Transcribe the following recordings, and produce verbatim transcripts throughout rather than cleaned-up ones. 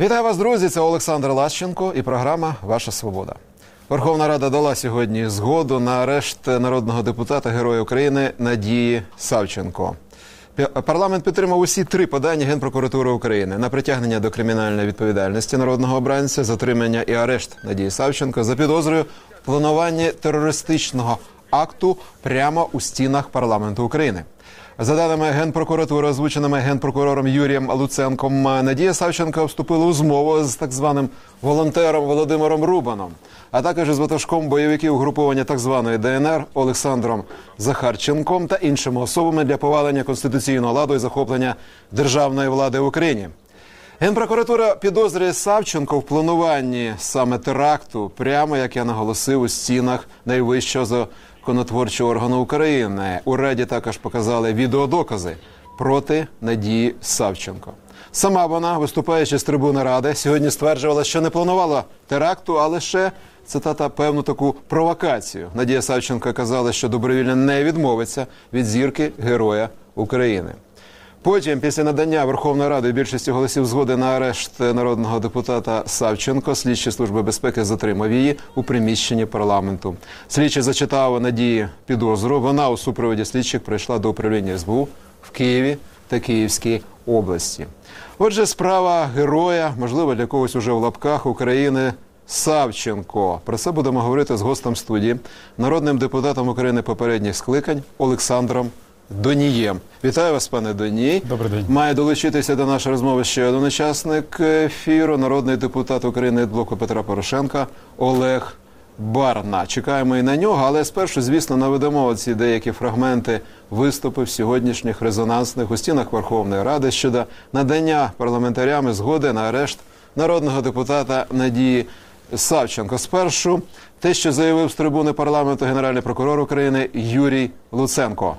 Вітаю вас, друзі! Це Олександр Лащенко і програма «Ваша свобода». Верховна Рада дала сьогодні згоду на арешт народного депутата, Героя України Надії Савченко. Парламент підтримав усі три подання Генпрокуратури України на притягнення до кримінальної відповідальності народного обранця, затримання і арешт Надії Савченко за підозрою в плануванні терористичного акту прямо у стінах парламенту України. За даними Генпрокуратури, озвученими генпрокурором Юрієм Луценком, Надія Савченко вступила у змову з так званим волонтером Володимиром Рубаном, а також з ватажком бойовиків угруповання так званої Де Ен Ер Олександром Захарченком та іншими особами для повалення конституційного ладу і захоплення державної влади в Україні. Генпрокуратура підозрює Савченко в плануванні саме теракту, прямо, як я наголосив, у стінах найвищого законотворчого органу України. У Раді також показали відеодокази проти Надії Савченко. Сама вона, виступаючи з трибуни Ради, сьогодні стверджувала, що не планувала теракту, а лише, цитата, певну таку провокацію. Надія Савченко казала, що добровільно не відмовиться від зірки Героя України. Потім, після надання Верховної Ради більшості голосів згоди на арешт народного депутата Савченко, слідчі Служби безпеки затримав її у приміщенні парламенту. Слідчий зачитав Надії підозру. Вона у супроводі слідчих прийшла до управління ес бе у в Києві та Київській області. Отже, справа героя, можливо, для когось уже в лапках, України Савченко. Про це будемо говорити з гостем студії, народним депутатом України попередніх скликань Олександром Донієм. Вітаю вас, пане Доній. Добрий день. Має долучитися до нашої розмови ще один учасник ефіру, народний депутат України від блоку Петра Порошенка Олег Барна. Чекаємо і на нього, але спершу, звісно, наведемо оці деякі фрагменти виступів сьогоднішніх резонансних у стінах Верховної Ради щодо надання парламентарями згоди на арешт народного депутата Надії Савченко. Спершу те, що заявив з трибуни парламенту Генеральний прокурор України Юрій Луценко.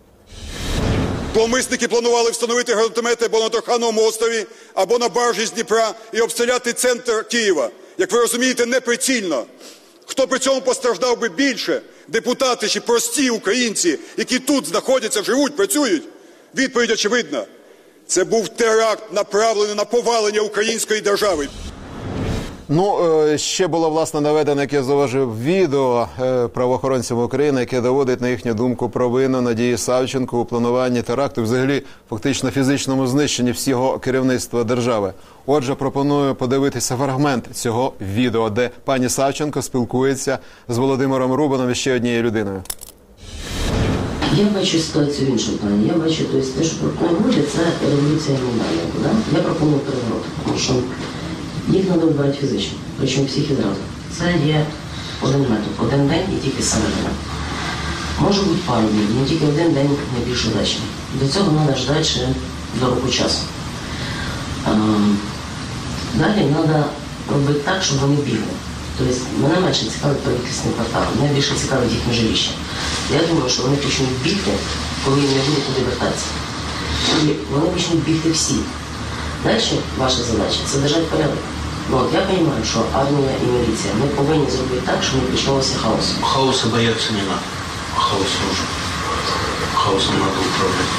Зловмисники планували встановити гранатомети або на Трухановому острові, або на баржі з Дніпра і обстріляти центр Києва. Як ви розумієте, неприцільно. Хто при цьому постраждав би більше? Депутати чи прості українці, які тут знаходяться, живуть, працюють? Відповідь очевидна. Це був теракт, направлений на повалення української держави. Ну, ще було, власне, наведено, як я зауважив, відео правоохоронців України, яке доводить, на їхню думку, провину Надії Савченко у плануванні теракту, взагалі, фактично фізичному знищенні всього керівництва держави. Отже, пропоную подивитися фрагмент цього відео, де пані Савченко спілкується з Володимиром Рубаном і ще однією людиною. Я бачу ситуацію в іншому плані. Я бачу, тобто, те, що пропонує, це революція Майдану. Да? Я пропоную переворот, тому що їх треба вбивати фізично, причому всіх відразу. Це є один метод, один день і тільки середина. Може бути пару днів, але тільки один день найбільш удачний. До цього треба ждати ще до року часу. А, далі треба робити так, щоб вони бігли. Тобто мене менше цікавить правительственний квартал, мене більше цікавить їхнє жилище. Я думаю, що вони почнуть бігти, коли їм не буде куди вертатися. І вони почнуть бігти всі. Далі ваша задача – це держати порядок. Ну, от я розумію, що армія і міліція, ми повинні зробити так, щоб не почалося хаосу. Хаоса бояться не надо. Хаос нужен. Хаосом надо управлять.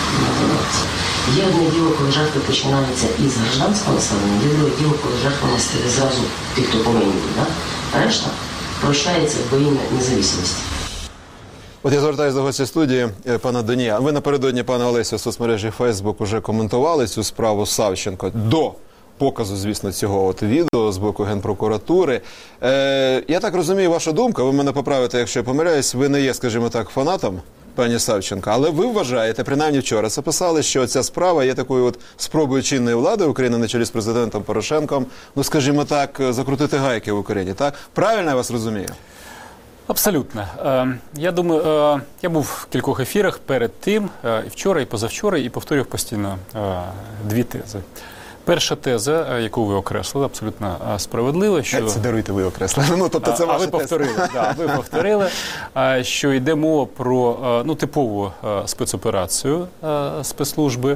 Є одне діло, коли жертви починаються із гражданського населення, є друге діло, коли жертвами стає зразу тих, хто повинні бути. Да? Решта прощається в боїння незалежності. От я звертаюся до гостя студії, пана Донія. Ви напередодні, пане Олесю, в соцмережі Фейсбук уже коментували цю справу Савченко до показу, звісно, цього от відео з боку Генпрокуратури. Е, я так розумію, ваша думка, ви мене поправите, якщо я помиляюсь, ви не є, скажімо так, фанатом пані Савченко, але ви вважаєте, принаймні вчора це писали, що ця справа є такою от спробою чинної влади України на чолі з президентом Порошенком, ну, скажімо так, закрутити гайки в Україні, так? Правильно я вас розумію? Абсолютно. Я думаю, я був в кількох ефірах перед тим, і вчора, і позавчора, і повторював постійно дві тези. Перша теза, яку ви окреслили, абсолютно справедлива, що... Це даруйте, ви окреслили. Ну, тобто це а ваша ви повторили, да, ви повторили, що йде мова про ну, типову спецоперацію спецслужби.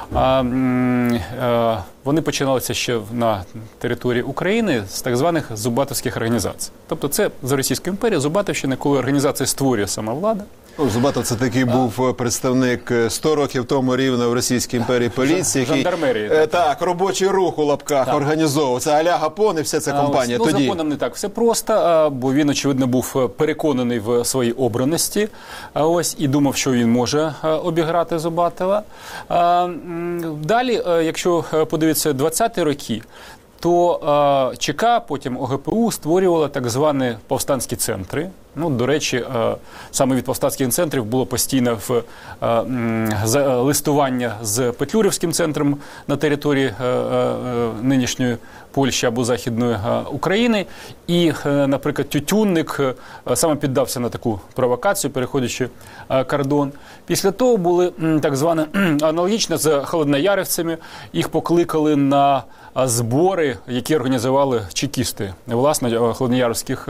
Вони починалися ще на території України з так званих зубатовських організацій. Тобто це за Російською імперією, Зубатовщина, коли організація створює сама влада, Ну, Зубатов – це такий був представник сто років тому рівно в Російській імперії поліції, який Жандармерії, е, так. так, робочий рух у лапках Так. організовував. Це а-ля Гапон і вся ця компанія. А ось, ну, Тоді з Гапоном не так все просто, а, бо він, очевидно, був переконаний в своїй обраності, а ось, і думав, що він може а, обіграти Зубатова. А, м, далі, а, якщо подивитися двадцяті роки, то е, ЧК, потім О Ге Пе У створювала так звані повстанські центри. Ну, до речі, е, саме від повстанських центрів було постійне в, е, м, за, листування з Петлюрівським центром на території е, е, нинішньої Польщі або Західної е, України. І, е, наприклад, Тютюнник е, саме піддався на таку провокацію, переходячи е, кордон. Після того були м, так зване аналогічно з холодноярівцями. Їх покликали на збори, які організували чекісти, власне, холодноярських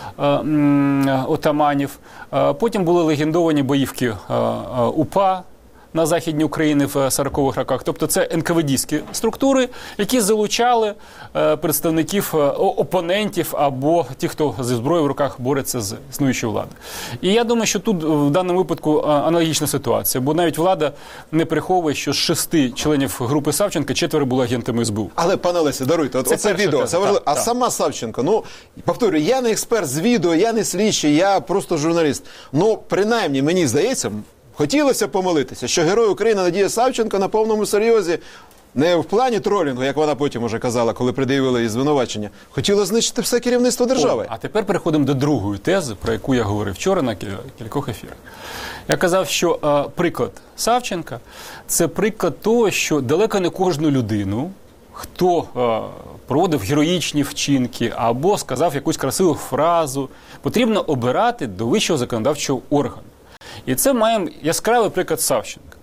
отаманів. Потім були легендовані боївки УПА на Західній Україні в сорокових роках. Тобто це ен ка ве дістські структури, які залучали представників опонентів або тих, хто зі зброєю в руках бореться з існуючою владою. І я думаю, що тут в даному випадку аналогічна ситуація, бо навіть влада не приховує, що з шести членів групи Савченка четверо були агентами ес бе у. Але, пане Лесе, даруйте, от, Це оце перша відео, теза, це важливо. так, А так. сама Савченко, ну, повторюю, я не експерт з відео, я не слідчий, я просто журналіст. Ну, принаймні, мені здається, хотілося помилитися, що герой України Надія Савченко на повному серйозі, не в плані тролінгу, як вона потім уже казала, коли пред'явили їй звинувачення, хотіла знищити все керівництво держави. О, а тепер переходимо до другої тези, про яку я говорив вчора на кількох ефірах. Я казав, що е, приклад Савченка – це приклад того, що далеко не кожну людину, хто е, проводив героїчні вчинки або сказав якусь красиву фразу, потрібно обирати до вищого законодавчого органу. І це маємо яскравий приклад Савченка,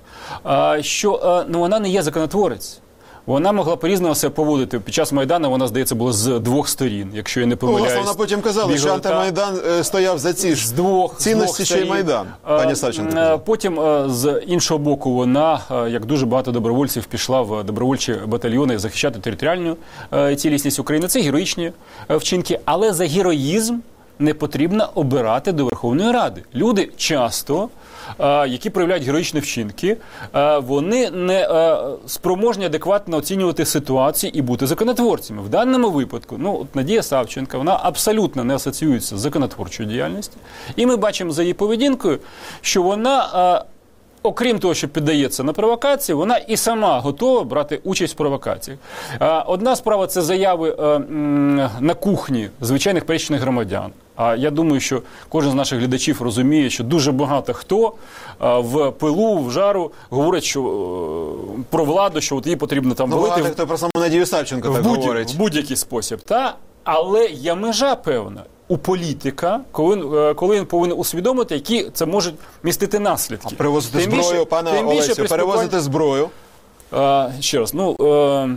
що ну, вона не є законотворець. Вона могла по-різному себе поводити. Під час Майдану вона, здається, була з двох сторін, якщо я не Ну, помиляюсь. власне, вона потім казала, що Бігала, та- антимайдан е, стояв за ці ж з двох, цінності, з двох що й сторін. Майдан, А, пані Савченко а, казала. Потім, а, з іншого боку, вона, а, як дуже багато добровольців, пішла в добровольчі батальйони захищати територіальну а, цілісність України. Це героїчні а, вчинки, але за героїзм не потрібно обирати до Верховної Ради. Люди часто, а, які проявляють героїчні вчинки, а, вони не а, спроможні адекватно оцінювати ситуацію і бути законотворцями. В даному випадку, ну, от Надія Савченко, вона абсолютно не асоціюється з законотворчою діяльністю. І ми бачимо за її поведінкою, що вона, а, окрім того, що піддається на провокації, вона і сама готова брати участь в провокаціях. А, Одна справа – це заяви а, м, на кухні звичайних пересічних громадян. А я думаю, що кожен з наших глядачів розуміє, що дуже багато хто а, в пилу, в жару говорить, що е, про владу, що от їй потрібно там Ну, валити багато хто про саму Надію Савченко в, так будь, говорить. в будь-який спосіб. Та? Але є межа певна у політика, коли, е, коли він повинен усвідомити, які це можуть містити наслідки. Привозити Тим зброю, більше- пане тим більше Олесю, при перевозити зброю. Е, ще раз, ну, е,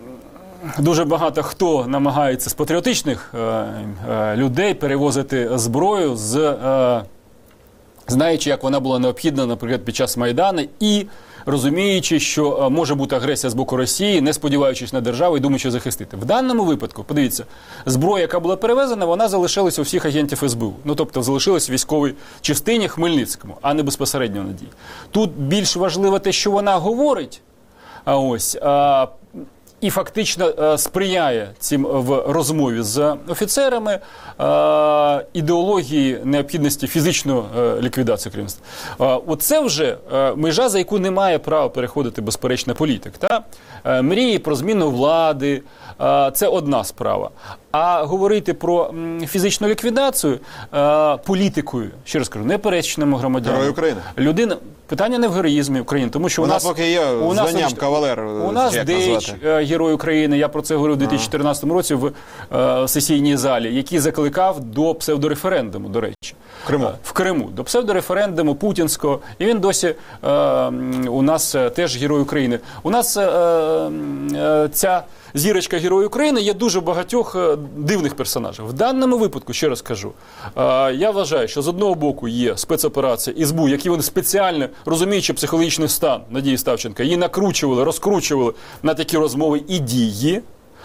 дуже багато хто намагається з патріотичних е, е, людей перевозити зброю, з, е, знаючи, як вона була необхідна, наприклад, під час Майдану, і розуміючи, що е, може бути агресія з боку Росії, не сподіваючись на державу і думаючи захистити. В даному випадку, подивіться, зброя, яка була перевезена, вона залишилася у всіх агентів ес бе у. Ну, тобто, залишилась в військовій частині Хмельницькому, а не безпосередньо Надії. Тут більш важливо те, що вона говорить, а ось, а, і фактично а, сприяє цим в розмові з офіцерами а, ідеології необхідності фізичної а, ліквідації керівництва. А, оце вже а, межа, за яку не має права переходити безперечно політик. Та? А, мрії про зміну влади а, – це одна справа. А говорити про м, фізичну ліквідацію а, політикою, ще раз кажу, не пересічному громадянину. Герой України. Людина, питання не в героїзмі України, тому що Вона у нас поки є у нас, званням значить, кавалер, У нас як Дейч, назвати. е, герой України, я про це говорив у дві тисячі чотирнадцятому році в е, сесійній залі, який закликав до псевдореферендуму, до речі. В Криму. Е, В Криму. До псевдореферендуму путінського. І він досі е, м, у нас е, теж герой України. У нас е, е, ця зірочка Герой України є дуже багатьох е, дивних персонажів. В даному випадку, ще раз кажу, е, я вважаю, що з одного боку є спецоперація ес бе у, які вони спеціально, розуміючи психологічний стан Надії Савченко, її накручували, розкручували на такі розмови і дії.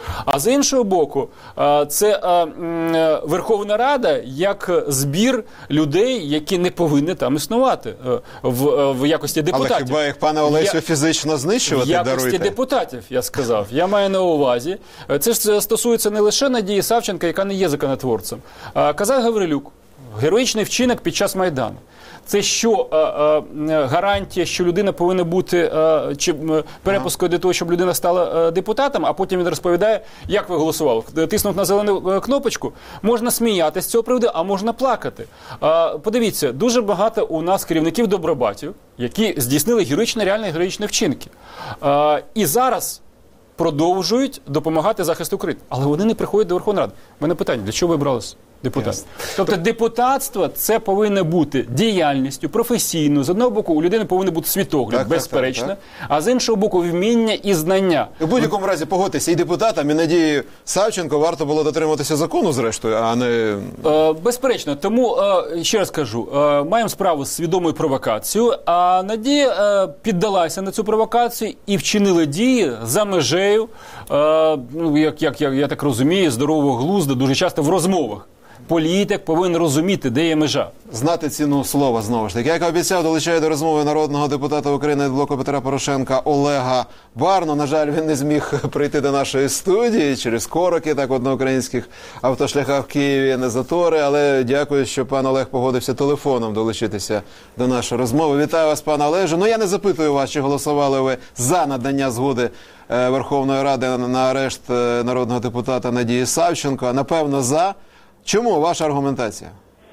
А з іншого боку, е, це е, е, Верховна Рада як збір людей, які не повинні там існувати е, в, е, в якості депутатів. Але хіба їх, пане Олесю, Я... фізично знищувати, в якості даруйте? депутатів, я сказав. Я маю на увазі. Це ж стосується не лише Надії Савченко, яка не є законотворцем. А Казак Гаврилюк. Героїчний вчинок під час Майдану. Це що, а, а, гарантія, що людина повинна бути а, чи, перепускою для того, щоб людина стала а, депутатом, а потім він розповідає, як ви голосували. Тиснув на зелену кнопочку, можна сміятися з цього приводу, а можна плакати. А, подивіться, дуже багато у нас керівників добробатів, які здійснили героїчні, реально героїчні вчинки. А, і зараз продовжують допомагати захисту України. Але вони не приходять до Верховної Ради. У мене питання, для чого ви бралися? Депутат. Yes. Тобто депутатство – це повинно бути діяльністю, професійною. З одного боку, у людини повинен бути світогляд, так, безперечно, так, так, так. А з іншого боку, вміння і знання. У будь-якому разі, погодьтеся, і депутатам, і Надії Савченко варто було дотримуватися закону, зрештою, а не… Е, безперечно. Тому, е, ще раз кажу, е, маємо справу з свідомою провокацією, а Надія е, піддалася на цю провокацію і вчинила дії за межею, е, ну, як, як, як я так розумію, здорового глузду, дуже часто в розмовах. Політик повинен розуміти, де є межа. Знати ціну слова, знову ж таки. Як обіцяв, долучає до розмови народного депутата України від блоку Петра Порошенка Олега Барну. На жаль, він не зміг прийти до нашої студії через короки, так, от на українських автошляхах в Києві, не затори. Але дякую, що пан Олег погодився телефоном долучитися до нашої розмови. Вітаю вас, пане Олеже. Ну, я не запитую вас, чи голосували ви за надання згоди Верховної Ради на арешт народного депутата Надії Савченко. Напевно, за. Чому ваша аргументація?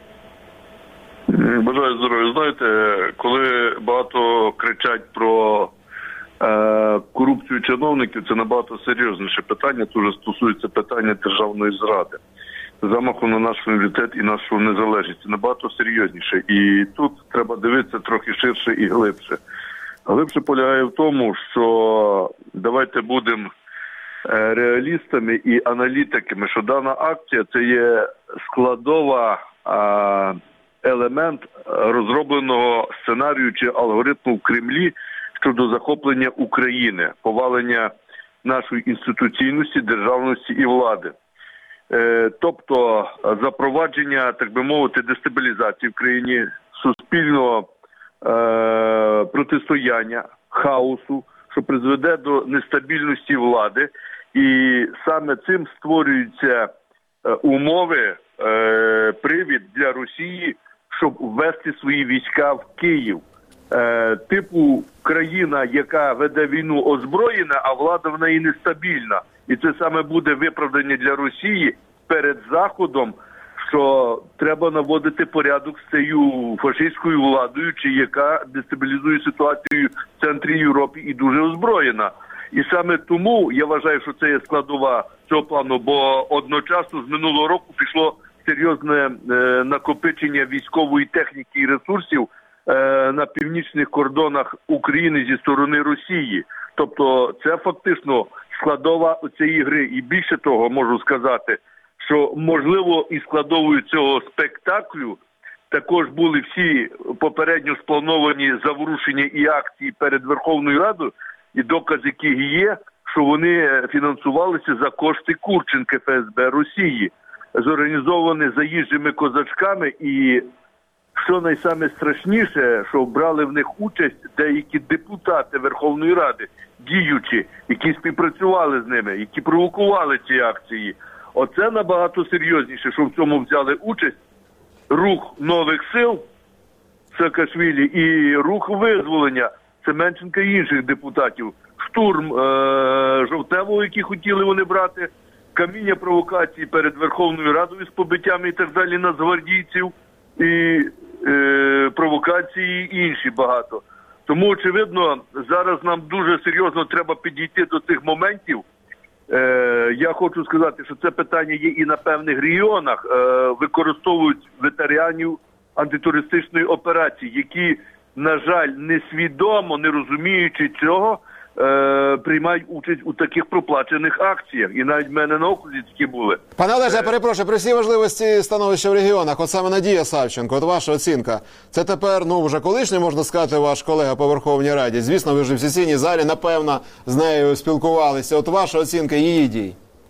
Бажаю здоров'я. Знаєте, коли багато кричать про е, корупцію чиновників, це набагато серйозніше питання, це вже стосується питання державної зради, замаху на наш суверенітет і нашу незалежність. Це набагато серйозніше. І тут треба дивитися трохи ширше і глибше. Глибше полягає в тому, що давайте будемо реалістами і аналітиками, що дана акція – це є складова а, елемент розробленого сценарію чи алгоритму в Кремлі щодо захоплення України, повалення нашої інституційності, державності і влади. Е, тобто запровадження, так би мовити, дестабілізації в країні, суспільного е, протистояння, хаосу, що призведе до нестабільності влади, і саме цим створюються е, умови, е, привід для Росії, щоб ввести свої війська в Київ. Е, типу країна, яка веде війну, озброєна, а влада в неї нестабільна. І це саме буде виправдання для Росії перед Заходом, що треба наводити порядок з цією фашистською владою, чи яка дестабілізує ситуацію в центрі Європи і дуже озброєна. І саме тому я вважаю, що це є складова цього плану, бо одночасно з минулого року пішло серйозне е, накопичення військової техніки і ресурсів е, на північних кордонах України зі сторони Росії. Тобто це фактично складова цієї гри. І більше того, можу сказати, що можливо і складовою цього спектаклю також були всі попередньо сплановані заворушення і акції перед Верховною Радою, і доказ яких є, що вони фінансувалися за кошти Курченка Ф С Б Росії, зорганізовані заїжджими козачками, і що найсаме страшніше, що брали в них участь деякі депутати Верховної Ради, діючі, які співпрацювали з ними, які провокували ці акції. Оце набагато серйозніше, що в цьому взяли участь рух нових сил Саакашвілі і рух визволення Семенченка і інших депутатів. Штурм е- Жовтневого, які хотіли вони брати, каміння провокації перед Верховною Радою з побиттями і так далі нацгвардійців, і е- провокації інші багато. Тому, очевидно, зараз нам дуже серйозно треба підійти до цих моментів. Е, я хочу сказати, що це питання є і на певних регіонах, е, використовують ветеранів антитерористичної операції, які, на жаль, несвідомо, не розуміючи цього, е, приймають участь у таких проплачених акціях. І навіть в мене на окрузі такі були. Пане Олеже, я перепрошую, при всій важливості становища в регіонах, от саме Надія Савченко, от ваша оцінка, це тепер, ну, вже колишній, можна сказати, ваш колега по Верховній Раді. Звісно, ви вже в сесійній залі, напевно, з нею спілкувалися. От ваша оцінка її дій.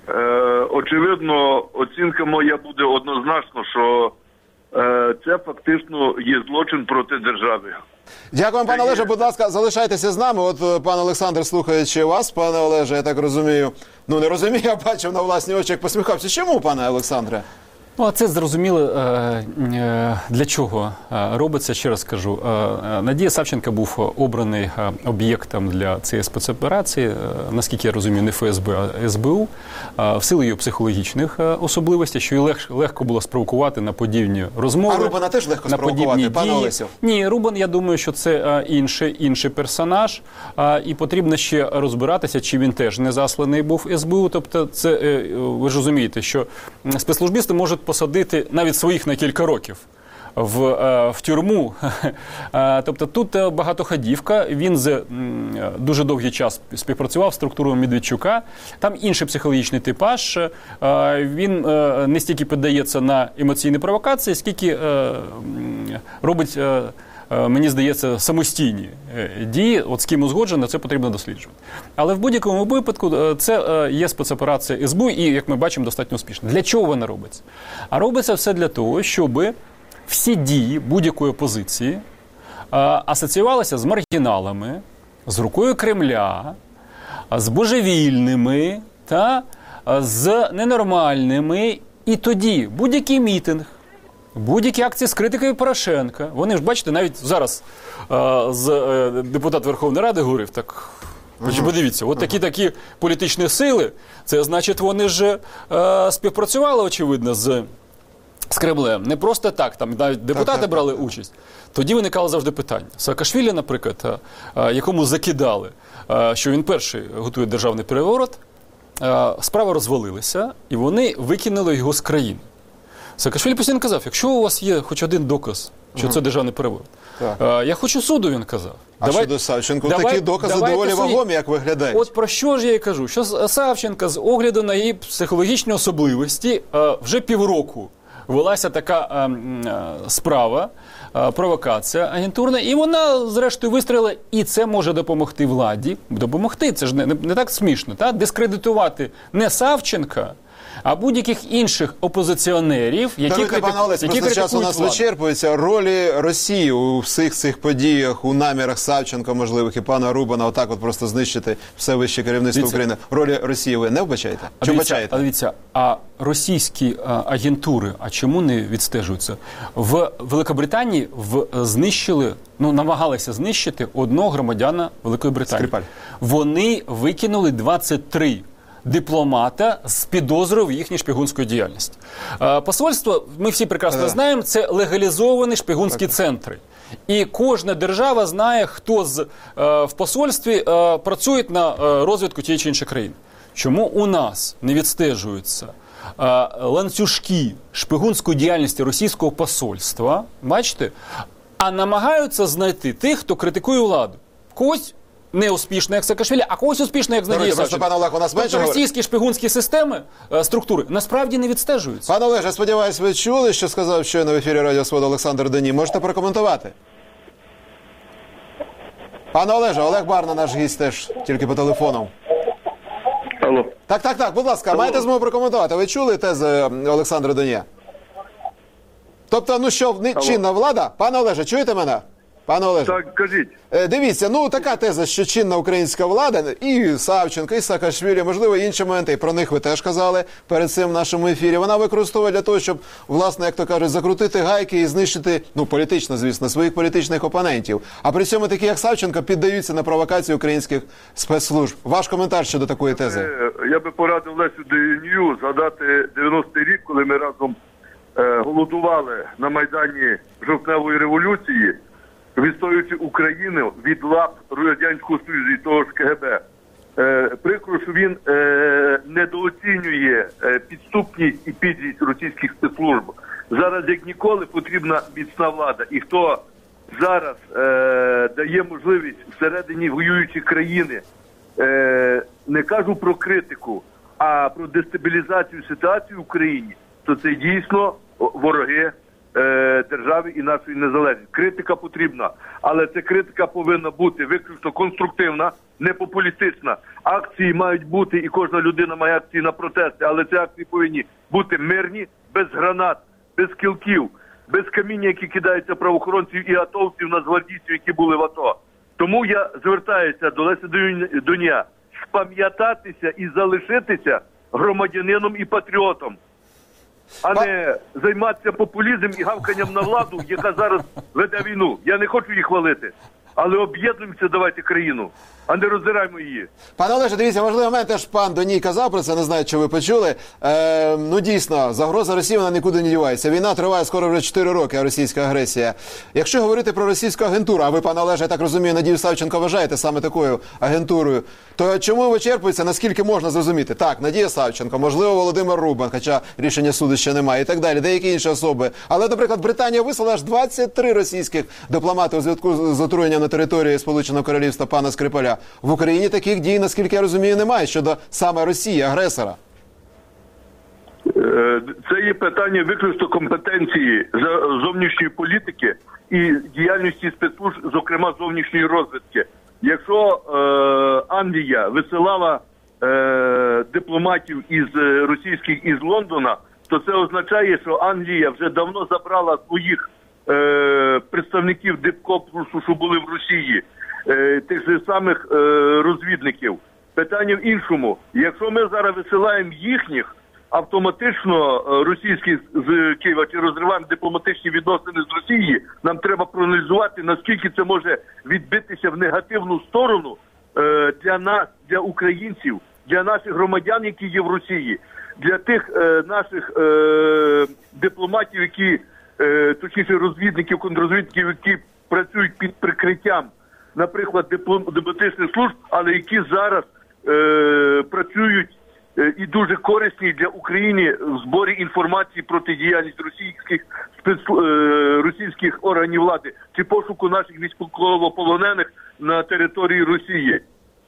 Е, очевидно, оцінка моя буде однозначно, що е, це фактично є злочин проти держави. Дякую, пане Олеже. Будь ласка, залишайтеся з нами. От пан Олександр, слухаючи вас, пане Олеже, я так розумію, ну не розумію, я бачив на власні очі, як посміхався. Чому, пане Олександре? Ну, а це зрозуміло, е, е, для чого е, робиться, ще раз кажу. Е, е, Надія Савченко був обраний е, об'єктом для цієї спецоперації, е, наскільки я розумію, не Еф Ес Бе, а Ес Бе У, е, в силу її психологічних е, особливостей, що її лег, легко було спровокувати на подібні розмови. А Рубана теж легко на спровокувати, пане дії. Олесю? Ні, Рубан, я думаю, що це е, інший, інший персонаж, е, і потрібно ще розбиратися, чи він теж не засланий був Ес Бе У. Тобто, це, е, ви ж розумієте, що спецслужбісти можуть посадити навіть своїх на кілька років в, в тюрму. Тобто тут багатоходівка, він за дуже довгий час співпрацював з структурою Медведчука, там інший психологічний типаж, він не стільки піддається на емоційні провокації, скільки робить, мені здається, самостійні дії, от з ким узгоджено, це потрібно досліджувати. Але в будь-якому випадку це є спецоперація Ес Бе У і, як ми бачимо, достатньо успішна. Для чого вона робиться? А робиться все для того, щоб всі дії будь-якої опозиції асоціювалися з маргіналами, з рукою Кремля, з божевільними та з ненормальними. І тоді будь-який мітинг, будь-які акції з критикою Порошенка, вони ж, бачите, навіть зараз е, з, е, депутат Верховної Ради говорив, так, ага. подивіться, от такі-такі політичні сили, це значить, вони ж е, співпрацювали, очевидно, з, з Кремлем. Не просто так, там навіть депутати так, так, брали так. участь. Тоді виникало завжди питання. Саакашвілі, наприклад, е, якому закидали, е, що він перший готує державний переворот, е, справи розвалилися, і вони викинули його з країни. Саакашвілі постійно казав, якщо у вас є хоч один доказ, що uh-huh. це державний переворот, е, я хочу суду, він казав. А давай, щодо Савченко, давай, такі докази доволі вагомі, як виглядають. От про що ж я і кажу, що Савченко з огляду на її психологічні особливості е, вже півроку велася така е, е, справа, е, провокація агентурна, і вона, зрештою, вистрілила, і це може допомогти владі. Допомогти, це ж не, не, не так смішно, та? Дискредитувати не Савченка, а будь-яких інших опозиціонерів, які, Даруйте, критик... Олесь, які критикують час у нас владу. вичерпується. Ролі Росії у всіх цих подіях, у намірах Савченко, можливих, і пана Рубана, отак от просто знищити все вище керівництво дивіться, України. Ролі Росії ви не вбачаєте? Чи дивіться, вбачаєте? А дивіться, а російські а, агентури, а чому не відстежуються? В Великобританії в, знищили, ну, намагалися знищити одного громадяна Великої Британії. Скрипаль. Вони викинули двадцять три дипломата з підозрою в їхній шпигунської діяльності. Посольство, ми всі прекрасно знаємо, це легалізовані шпигунські центри. І кожна держава знає, хто з, в посольстві працює на розвідку тієї чи іншої країни. Чому у нас не відстежуються ланцюжки шпигунської діяльності російського посольства, бачите, а намагаються знайти тих, хто критикує владу. Когось не успішно, як Саакашвілі, а когось успішно, як Надія Савченко. Пане Олег, у нас менше тобто російські шпигунські системи, структури, насправді не відстежуються. Пане Олеже, я сподіваюся, ви чули, що сказав щойно в ефірі Радіо Свобода Олександр Доній. Можете прокоментувати? Пане Олеже, Олег Барна, наш гість, теж тільки по телефону. Алло. Так, так, так, будь ласка, Алло. маєте змогу прокоментувати. Ви чули тези Олександра Донія? Тобто, ну що, чинна влада? Пане Олеже, чуєте мене? Пане Олеже, так, кажіть. Дивіться, ну така теза, що чинна українська влада, і Савченко, і Саакашвілі, можливо, інші моменти, і про них ви теж казали перед цим в нашому ефірі, вона використовує для того, щоб, власне, як то кажуть, закрутити гайки і знищити, ну, політично, звісно, своїх політичних опонентів. А при цьому такі, як Савченко, піддаються на провокації українських спецслужб. Ваш коментар щодо такої тези? Я би порадив Лесю Денію згадати дев'яностий рік, коли ми разом е, голодували на Майдані Жовтневої революції, відстоюючи Україну від лап Радянського Союзу і того ж Ка Ге Бе. Е, прикро, що він е, недооцінює е, підступність і підлість російських спецслужб. Зараз, як ніколи, потрібна міцна влада. І хто зараз е, дає можливість всередині воюючої країни, е, не кажу про критику, а про дестабілізацію ситуації в Україні, то це дійсно вороги держави і нашої незалежності. Критика потрібна, але ця критика повинна бути виключно конструктивна, не популістична. Акції мають бути, і кожна людина має акції на протести, але ці акції повинні бути мирні, без гранат, без кілків, без каміння, які кидаються правоохоронців і атовців, нацгвардійців, які були в АТО. Тому я звертаюся до Леся Доня спам'ятатися і залишитися громадянином і патріотом, а не займатися популізмом і гавканням на владу, яка зараз веде війну. Я не хочу їх хвалити, але об'єднуємося, давайте країну, а не роздираємо її. Пане Олеже, дивіться, важливий момент, теж пан Доній казав про це, не знаю, чи ви почули. Е, ну, дійсно, загроза Росії, вона нікуди не дівається. Війна триває скоро вже чотири роки, а російська агресія. Якщо говорити про російську агентуру, а ви, пане Олеже, я так розумію, Надію Савченко вважаєте саме такою агентурою, то чому вичерпується, наскільки можна зрозуміти? Так, Надія Савченко, можливо, Володимир Рубан, хоча рішення суду ще немає, і так далі, деякі інші особи. Але, наприклад, Британія вислала аж двадцять три російських дипломати у зв'язку з отруєнням на території Сполученого Королівства пана Скрипаля. В Україні таких дій, наскільки я розумію, немає щодо саме Росії, агресора. Це є питання виключно компетенції зовнішньої політики і діяльності спецслужб, зокрема зовнішньої розвідки. Якщо е, Англія висилала е, дипломатів із російських із Лондона, то це означає, що Англія вже давно забрала своїх е, представників дипкорпусу, що були в Росії, е, тих же самих е, розвідників. Питання в іншому. Якщо ми зараз висилаємо їхніх, автоматично російських з Києва чи розриваємо дипломатичні відносини з Росії, нам треба проаналізувати, наскільки це може відбитися в негативну сторону е, для нас, для українців, для наших громадян, які є в Росії, для тих е, наших е, дипломатів, які, е, точніше розвідників, контррозвідників, які працюють під прикриттям, наприклад, дипломатичних служб, але які зараз е, працюють і дуже корисні для України в зборі інформації про діяльність російських спец... російських органів влади чи пошуку наших військовополонених на території Росії.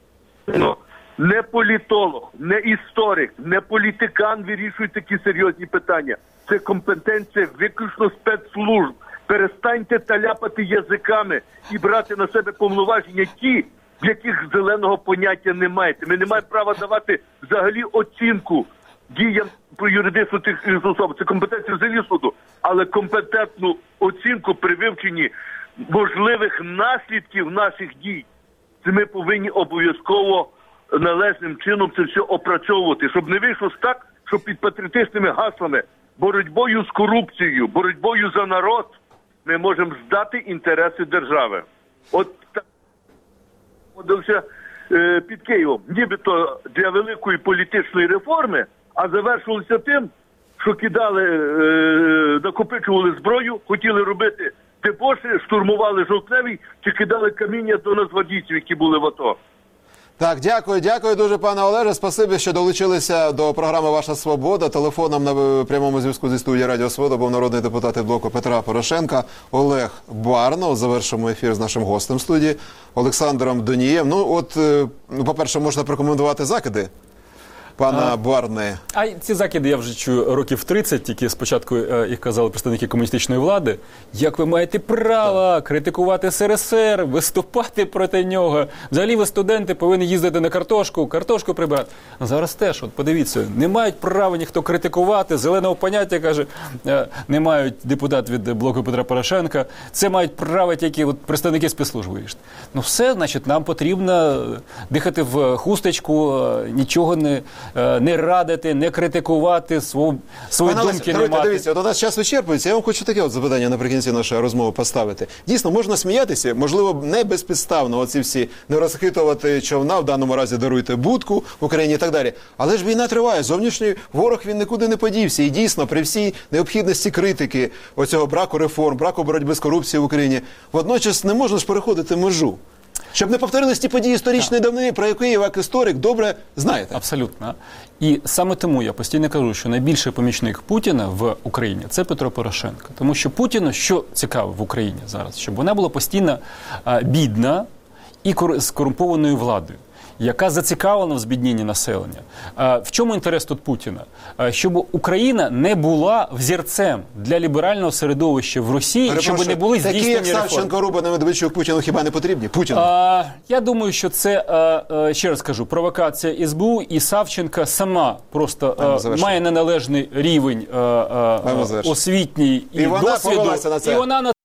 Но не політолог, не історик, не політикан вирішують такі серйозні питання. Це компетенція виключно спецслужб. Перестаньте таляпати язиками і брати на себе повноваження ті, в яких зеленого поняття немає. Ми не маємо права давати взагалі оцінку діям про юридичну тих особ. Це компетенція взагалі суду. Але компетентну оцінку при вивченні можливих наслідків наших дій, це ми повинні обов'язково належним чином це все опрацьовувати. Щоб не вийшло так, що під патріотичними гаслами, боротьбою з корупцією, боротьбою за народ, ми можемо здати інтереси держави. От так. Знаходився е, під Києвом, нібито для великої політичної реформи, а завершилося тим, що кидали, е, накопичували зброю, хотіли робити дебоші, штурмували Жовтневий чи кидали каміння до нацгвардійців, які були в АТО. Так, дякую, дякую дуже, пане Олеже. Спасибі, що долучилися до програми «Ваша свобода». Телефоном на прямому зв'язку зі студією Радіо Свобода був народний депутат від блоку Петра Порошенка Олег Барна. Завершимо ефір з нашим гостем студії Олександром Донієм. Ну, от, ну, по-перше, можна прокоментувати закиди пана а, Барни. А ці закиди я вже чую років тридцять, тільки спочатку е, їх казали представники комуністичної влади. Як ви маєте право критикувати ес ер ес ер, виступати проти нього? Взагалі ви, студенти, повинні їздити на картошку, картошку прибирати. А зараз теж, от подивіться, не мають права ніхто критикувати, зеленого поняття, каже, е, не мають депутат від блоку Петра Порошенка. Це мають право тільки от, представники спецслужб вирішити. Ну все, значить, нам потрібно дихати в хусточку, нічого не... не радити, не критикувати, свої, свої Пане думки Олеся, не мати. Дивіться, от у нас час вичерпується, я вам хочу таке от запитання наприкінці нашої розмови поставити. Дійсно, можна сміятися, можливо, не безпідставно оці всі, не розхитувати човна, в даному разі даруйте будку в Україні і так далі. Але ж війна триває, зовнішній ворог, він нікуди не подівся. І дійсно, при всій необхідності критики оцього браку реформ, браку боротьби з корупцією в Україні, водночас не можна ж переходити межу. Щоб не повторились ті події історичної давнини, про які ви, як історик, добре знаєте. Абсолютно. І саме тому я постійно кажу, що найбільший помічник Путіна в Україні – це Петро Порошенко. Тому що Путіну, що цікаво в Україні зараз, щоб вона була постійно а, бідна і кор- з корумпованою владою. яка зацікавлена в збіднінні населення. Е, В чому інтерес тут Путіна? Е, Щоб Україна не була взірцем для ліберального середовища в Росії, і щоб не були такі, як здійснені реформи. Савченко, Рубан і Медведчук Путіну хіба не потрібні? Путіну. А, я думаю, що це, а, а, ще раз кажу, провокація ес бе у, і Савченка сама просто а, має неналежний рівень а, а, освітній і, І вона досвіду. повелася на це. І вона на